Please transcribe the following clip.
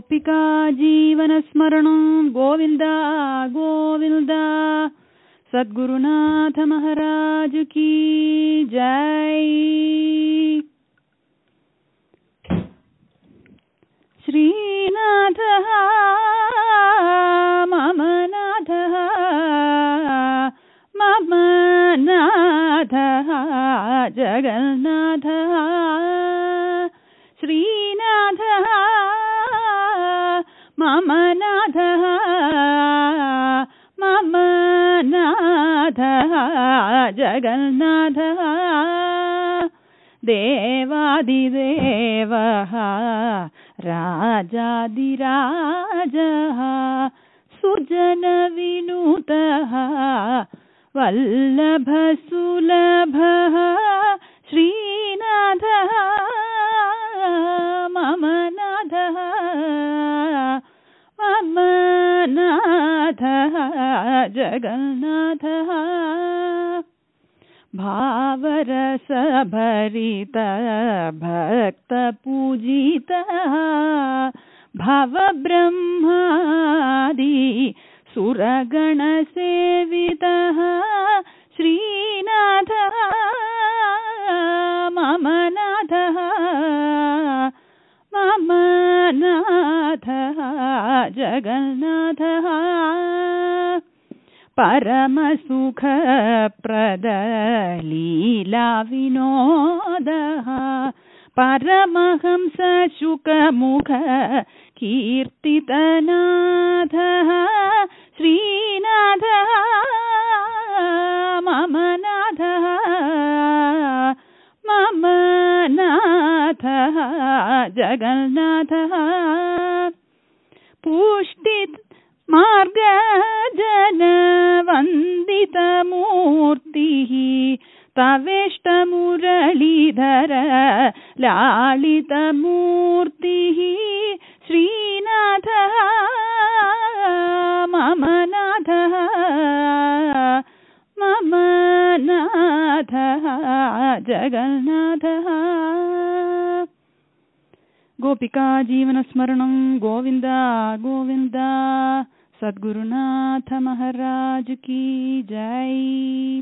गोपिका जीवनस्मरणं गोविंद गोविंद। सद्गुरुनाथ महाराज की जय। श्रीनाथः मम नाथः मम नाथः जगन्नाथः। श्रीनाथः मम नाथः मम नाथः जगन्नाथः। देवादिदेवः राजाधिराजः सुजनविनुतः वल्लभसुलभः। श्रीनाथः मम नाथः मम नाथः जगन्नाथः। भावरसभरित भक्तपूजितः भवब्रह्मादि सुरगणसेवितः। श्रीनाथः मम नाथः मम नाथः जगन्नाथः। परमसुखप्रद लीला विनोदः परमहंस शुकमुख कीर्तितनाथः। श्रीनाथः मम नाथः मम नाथः जगन्नाथः। पुष्टित मार्गजनवन्दितमूर्तिः तवेष्टमुरलीधर लालितमूर्तिः। श्रीनाथः मम नाथः मम नाथः जगन्नाथः। गोपिका जीवनस्मरणं गोविंद गोविंद। सद्गुरुनाथ महाराज की जय।